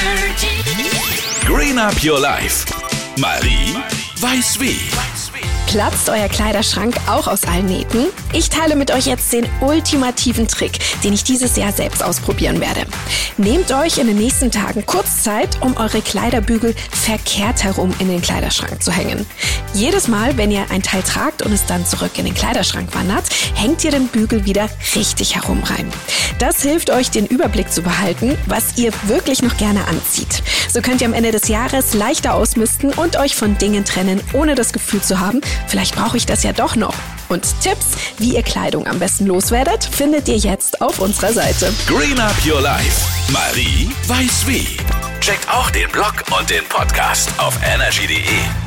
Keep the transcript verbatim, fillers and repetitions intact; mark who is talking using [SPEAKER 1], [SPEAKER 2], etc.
[SPEAKER 1] Green Up Your Life. Marie weiß wie.
[SPEAKER 2] Platzt euer Kleiderschrank auch aus allen Nähten? Ich teile mit euch jetzt den ultimativen Trick, den ich dieses Jahr selbst ausprobieren werde. Nehmt euch in den nächsten Tagen kurz Zeit, um eure Kleiderbügel verkehrt herum in den Kleiderschrank zu hängen. Jedes Mal, wenn ihr ein Teil tragt und es dann zurück in den Kleiderschrank wandert, hängt ihr den Bügel wieder richtig herum rein. Das hilft euch, den Überblick zu behalten, was ihr wirklich noch gerne anzieht. So könnt ihr am Ende des Jahres leichter ausmisten und euch von Dingen trennen, ohne das Gefühl zu haben, vielleicht brauche ich das ja doch noch. Und Tipps, wie ihr Kleidung am besten loswerdet, findet ihr jetzt auf unserer Seite.
[SPEAKER 1] Green Up Your Life. Marie weiß wie. Checkt auch den Blog und den Podcast auf energy punkt de.